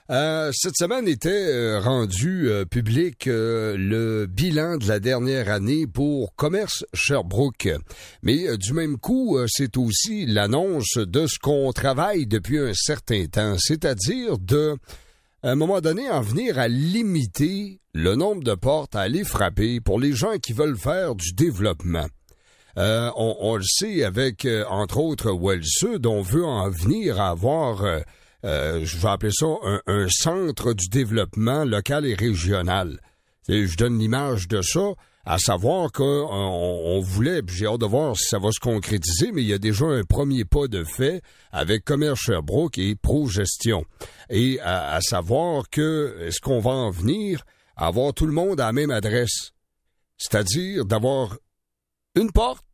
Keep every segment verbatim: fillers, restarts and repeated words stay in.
Euh, cette semaine était euh, rendu euh, public euh, le bilan de la dernière année pour Commerce Sherbrooke. Mais euh, du même coup, euh, c'est aussi l'annonce de ce qu'on travaille depuis un certain temps, c'est-à-dire de, à un moment donné, en venir à limiter le nombre de portes à aller frapper pour les gens qui veulent faire du développement. Euh, on, on le sait avec, euh, entre autres, Well Sud, on veut en venir à avoir... Euh, Euh, je vais appeler ça un, un centre du développement local et régional. Et je donne l'image de ça, à savoir qu'on on voulait, puis j'ai hâte de voir si ça va se concrétiser, mais il y a déjà un premier pas de fait avec Commerce Sherbrooke et Progestion. Et à, à savoir que, est-ce qu'on va en venir à avoir tout le monde à la même adresse? C'est-à-dire d'avoir une porte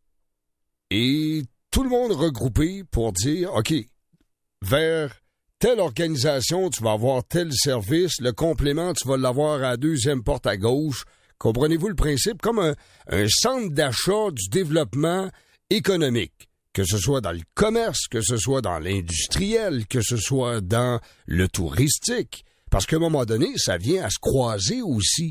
et tout le monde regroupé pour dire, OK, vers telle organisation, tu vas avoir tel service, le complément, tu vas l'avoir à la deuxième porte à gauche. Comprenez-vous le principe? Comme un, un centre d'achat du développement économique, que ce soit dans le commerce, que ce soit dans l'industriel, que ce soit dans le touristique, parce qu'à un moment donné, ça vient à se croiser aussi.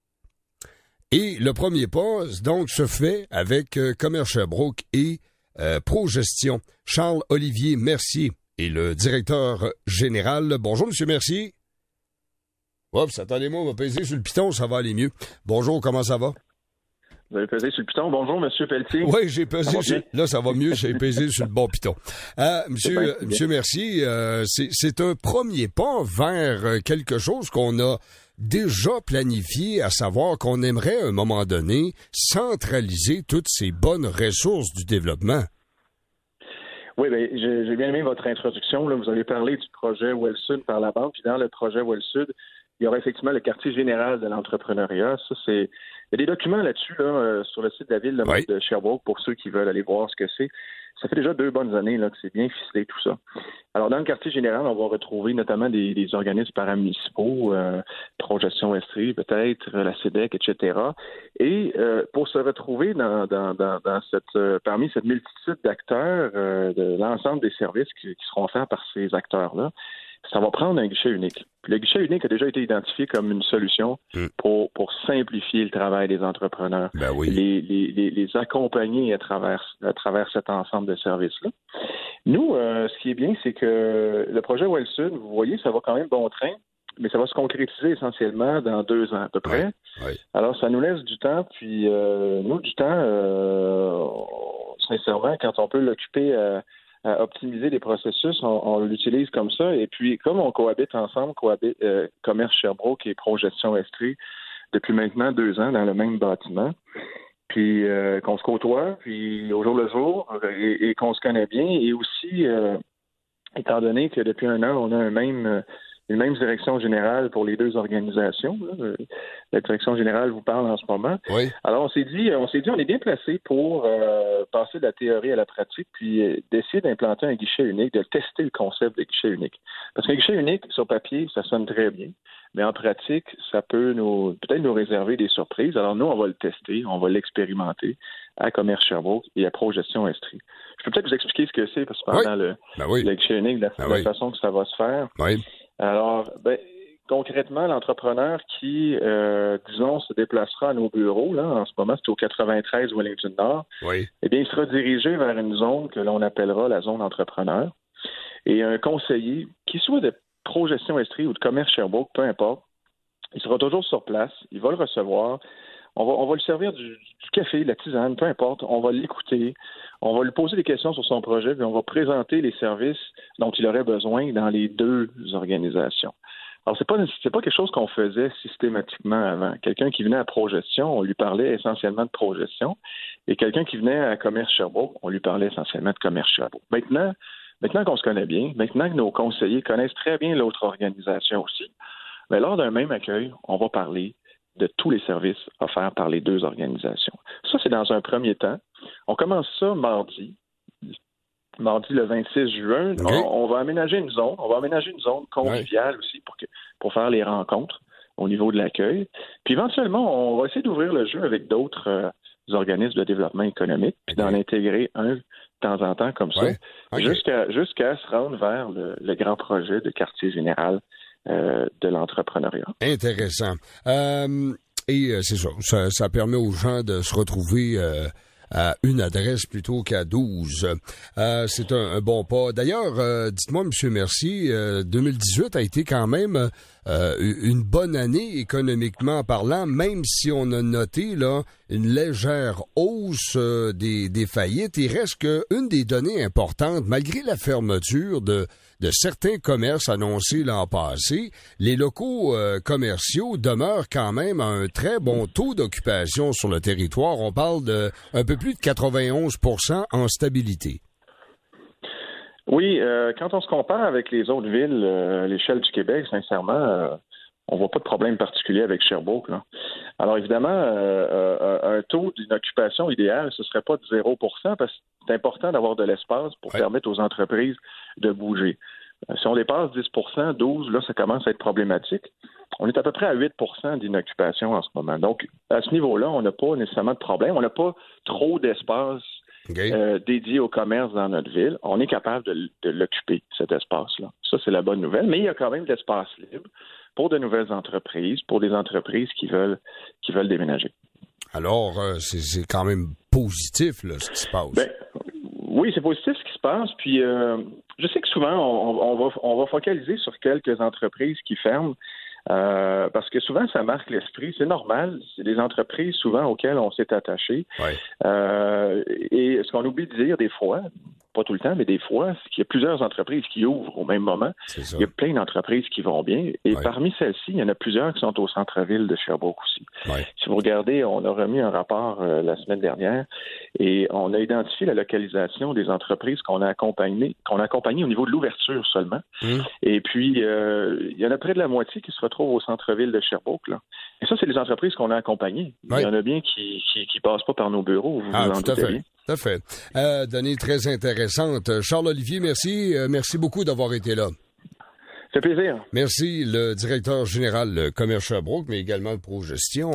Et le premier pas, donc, se fait avec euh, Commerce Sherbrooke et euh, Progestion. Charles-Olivier Mercier et le directeur général. Bonjour, M. Mercier. Oups, attendez-moi, on va peser sur le piton, ça va aller mieux. Bonjour, comment ça va? Vous avez pesé sur le piton. Bonjour, M. Pelletier. Oui, j'ai pesé sur... Là, ça va mieux, j'ai pesé sur le bon piton. Euh, monsieur, monsieur Mercier, euh, c'est, c'est un premier pas vers quelque chose qu'on a déjà planifié, à savoir qu'on aimerait, à un moment donné, centraliser toutes ces bonnes ressources du développement. Oui, bien, j'ai, j'ai bien aimé votre introduction. Là. Vous avez parlé du projet Well Sud par la banque. Puis dans le projet Well Sud, il y aura effectivement le quartier général de l'entrepreneuriat. Ça, c'est... Il y a des documents là-dessus, là, euh, sur le site de la ville oui. de Sherbrooke, pour ceux qui veulent aller voir ce que c'est. Ça fait déjà deux bonnes années là, que c'est bien ficelé, tout ça. Alors, dans le quartier général, on va retrouver notamment des, des organismes paramunicipaux, euh, Progestion Estrie, peut-être, la C E D E C, et cetera. Et euh, pour se retrouver dans, dans, dans, dans cette, euh, parmi cette multitude d'acteurs, euh, de l'ensemble des services qui, qui seront offerts par ces acteurs-là, ça va prendre un guichet unique. Puis le guichet unique a déjà été identifié comme une solution mmh. pour, pour simplifier le travail des entrepreneurs, ben oui. les, les, les, les accompagner à travers, à travers cet ensemble de services-là. Nous, euh, ce qui est bien, c'est que le projet Well Sud, vous voyez, ça va quand même bon train, mais ça va se concrétiser essentiellement dans deux ans à peu près. Oui. Oui. Alors, ça nous laisse du temps, puis euh, nous, du temps, euh, sincèrement, quand on peut l'occuper à à optimiser les processus, on, on l'utilise comme ça. Et puis, comme on cohabite ensemble, cohabite euh, Commerce Sherbrooke et Progestion Estrie depuis maintenant deux ans dans le même bâtiment, puis euh, qu'on se côtoie, puis au jour le jour, et, et qu'on se connaît bien, et aussi, euh, étant donné que depuis un an, on a un même... une même direction générale pour les deux organisations. Là. La direction générale vous parle en ce moment. Oui. Alors, on s'est dit, on s'est dit, on est bien placé pour euh, passer de la théorie à la pratique, puis euh, d'essayer d'implanter un guichet unique, de tester le concept de guichet unique. Parce qu'un guichet unique, sur papier, ça sonne très bien, mais en pratique, ça peut nous peut-être nous réserver des surprises. Alors, nous, on va le tester, on va l'expérimenter à Commerce Sherbrooke et à Progestion Estrie. Je peux peut-être vous expliquer ce que c'est, parce que pendant oui. le, ben oui. le guichet unique, la, ben la oui. façon que ça va se faire. Oui. Alors, ben, concrètement, l'entrepreneur qui, euh, disons, se déplacera à nos bureaux, là, en ce moment, c'est au quatre-vingt-treize Wellington Nord, oui. eh bien, il sera dirigé vers une zone que l'on appellera la zone entrepreneur. Et un conseiller, qui soit de Progestion Estrie ou de Commerce Sherbrooke, peu importe, il sera toujours sur place, il va le recevoir. On va, on va lui servir du, du café, de la tisane, peu importe. On va l'écouter. On va lui poser des questions sur son projet, puis on va présenter les services dont il aurait besoin dans les deux organisations. Alors, c'est pas, c'est pas quelque chose qu'on faisait systématiquement avant. Quelqu'un qui venait à Progestion, on lui parlait essentiellement de Progestion. Et quelqu'un qui venait à Commerce Sherbrooke, on lui parlait essentiellement de Commerce Sherbrooke. Maintenant, maintenant qu'on se connaît bien, maintenant que nos conseillers connaissent très bien l'autre organisation aussi, bien, lors d'un même accueil, on va parler de tous les services offerts par les deux organisations. Ça, c'est dans un premier temps. On commence ça mardi, mardi le vingt-six juin. Okay. On, on va aménager une zone, on va aménager une zone conviviale ouais. aussi pour, que, pour faire les rencontres au niveau de l'accueil. Puis éventuellement, on va essayer d'ouvrir le jeu avec d'autres euh, organismes de développement économique, puis okay. d'en intégrer un temps en temps comme ça, ouais. Okay. jusqu'à jusqu'à se rendre vers le, le grand projet de quartier général euh, de l'entrepreneuriat. Intéressant. Euh, et euh, c'est ça, ça, ça permet aux gens de se retrouver euh, à une adresse plutôt qu'à douze. Euh, c'est un, un bon pas. D'ailleurs, euh, dites-moi, M. Mercier, euh, deux mille dix-huit a été quand même euh, une bonne année économiquement parlant, même si on a noté là une légère hausse euh, des, des faillites. Il reste qu'une des données importantes, malgré la fermeture de de certains commerces annoncés l'an passé, les locaux euh, commerciaux demeurent quand même à un très bon taux d'occupation sur le territoire. On parle de un peu plus de quatre-vingt-onze pour cent en stabilité. Oui, euh, quand on se compare avec les autres villes euh, à l'échelle du Québec, sincèrement, euh, on voit pas de problème particulier avec Sherbrooke, là. Alors évidemment, euh, euh, un taux d'une occupation idéale, ce serait pas de zéro pour cent parce que c'est important d'avoir de l'espace pour ouais. permettre aux entreprises de bouger. Euh, si on dépasse dix pour cent, douze, là, ça commence à être problématique. On est à peu près à huit pour cent d'inoccupation en ce moment. Donc, à ce niveau-là, on n'a pas nécessairement de problème. On n'a pas trop d'espace okay. euh, dédié au commerce dans notre ville. On est capable de, de l'occuper, cet espace-là. Ça, c'est la bonne nouvelle. Mais il y a quand même de l'espace libre pour de nouvelles entreprises, pour des entreprises qui veulent qui veulent déménager. Alors, euh, c'est, c'est quand même positif, là, ce qui se passe. Ben, oui, c'est positif ce qui se passe. Puis, euh, je sais que souvent, on, on, va, on va focaliser sur quelques entreprises qui ferment. Euh, parce que souvent, ça marque l'esprit. C'est normal. C'est des entreprises souvent auxquelles on s'est attaché. Ouais. Euh, et ce qu'on oublie de dire des fois, pas tout le temps, mais des fois, c'est qu'il y a plusieurs entreprises qui ouvrent au même moment. Il y a plein d'entreprises qui vont bien. Et ouais. parmi celles-ci, il y en a plusieurs qui sont au centre-ville de Sherbrooke aussi. Ouais. Si vous regardez, on a remis un rapport euh, la semaine dernière et on a identifié la localisation des entreprises qu'on a accompagnées, qu'on a accompagnées au niveau de l'ouverture seulement. Mmh. Et puis, euh, il y en a près de la moitié qui se retrouvent au centre-ville de Sherbrooke, là. Et ça, c'est les entreprises qu'on a accompagnées. Ouais. Il y en a bien qui qui, qui passent pas par nos bureaux. Vous ah, vous en tout à fait. Bien. Tout à fait. Euh, données très intéressantes. Charles-Olivier, merci. Euh, merci beaucoup d'avoir été là. Ça fait plaisir. Merci, le directeur général Commerce Sherbrooke, mais également le Pro Gestion.